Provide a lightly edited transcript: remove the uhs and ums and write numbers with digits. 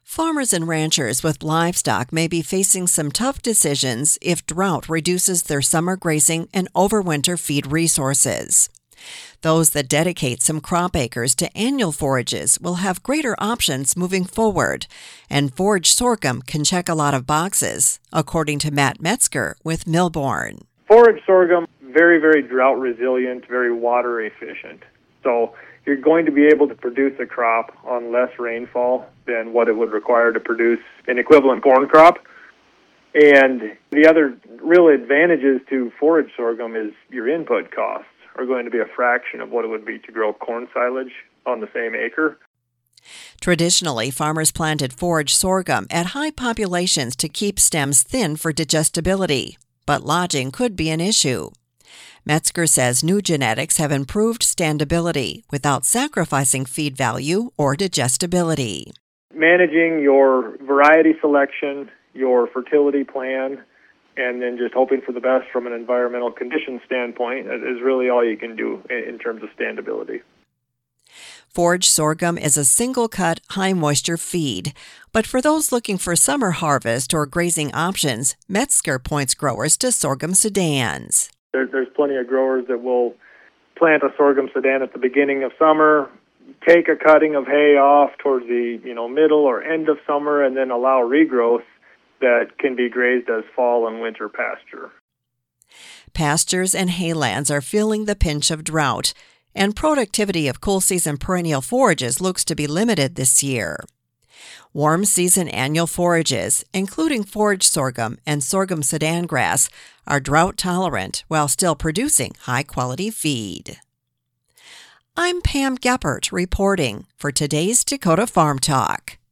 Farmers and ranchers with livestock may be facing some tough decisions if drought reduces their summer grazing and overwinter feed resources. Those that dedicate some crop acres to annual forages will have greater options moving forward, and forage sorghum can check a lot of boxes, according to Matt Metzger with Millborn. Forage sorghum, very, very drought resilient, very water efficient. So you're going to be able to produce a crop on less rainfall than what it would require to produce an equivalent corn crop. And the other real advantages to forage sorghum is your input costs are going to be a fraction of what it would be to grow corn silage on the same acre. Traditionally, farmers planted forage sorghum at high populations to keep stems thin for digestibility, but lodging could be an issue. Metzger says new genetics have improved standability without sacrificing feed value or digestibility. Managing your variety selection, your fertility plan, and then just hoping for the best from an environmental condition standpoint is really all you can do in terms of standability. Forage sorghum is a single-cut, high-moisture feed, but for those looking for summer harvest or grazing options, Metzger points growers to sorghum sedans. There's plenty of growers that will plant a sorghum sedan at the beginning of summer, take a cutting of hay off towards the middle or end of summer, and then allow regrowth that can be grazed as fall and winter pasture. Pastures and haylands are feeling the pinch of drought, and productivity of cool season perennial forages looks to be limited this year. Warm season annual forages, including forage sorghum and sorghum sedan grass, are drought tolerant while still producing high-quality feed. I'm Pam Geppert reporting for today's Dakota Farm Talk.